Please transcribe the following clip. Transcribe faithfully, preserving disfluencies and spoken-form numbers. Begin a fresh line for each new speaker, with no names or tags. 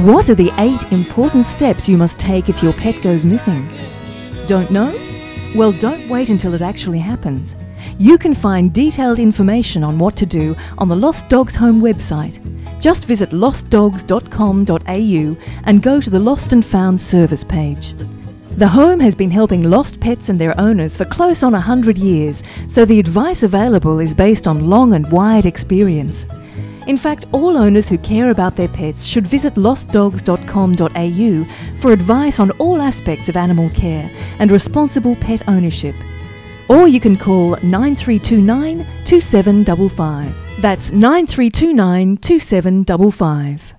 What are the eight important steps you must take if your pet goes missing? Don't know? Well, don't wait until it actually happens. You can find detailed information on what to do on the Lost Dogs Home website. Just visit lost dogs dot com dot a u and go to the Lost and Found service page. The home has been helping lost pets and their owners for close on one hundred years, so the advice available is based on long and wide experience. In fact, all owners who care about their pets should visit lost dogs dot com dot a u for advice on all aspects of animal care and responsible pet ownership. Or you can call nine three two nine, two seven five five. That's nine three two nine, two seven five five.